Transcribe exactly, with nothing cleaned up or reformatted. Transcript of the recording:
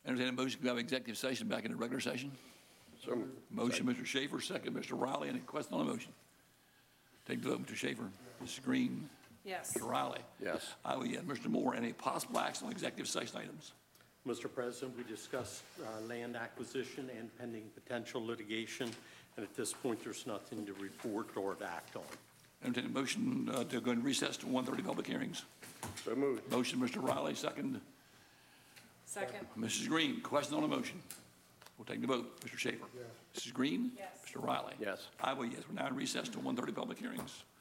Entertain a motion to have executive session back into regular session. So moved. Motion, Mister Schaefer, second, Mister Riley. Any question on the motion? Take the vote, Mister Schaefer. Missus Green? Yes. Mister Riley? Yes. I will yes. Mister Moore, any possible action on executive session items? Mister President, we discussed uh, land acquisition and pending potential litigation, and at this point, there's nothing to report or to act on. Entertain a motion uh, to go into recess to one thirty public hearings. So moved. Motion, Mister Riley, second. Second. Missus Green, question on the motion. We'll take the vote. Mister Schaefer? Yes. Missus Green? Yes. Mister Riley? Yes. I will yes. We're now in recess to one thirty public hearings.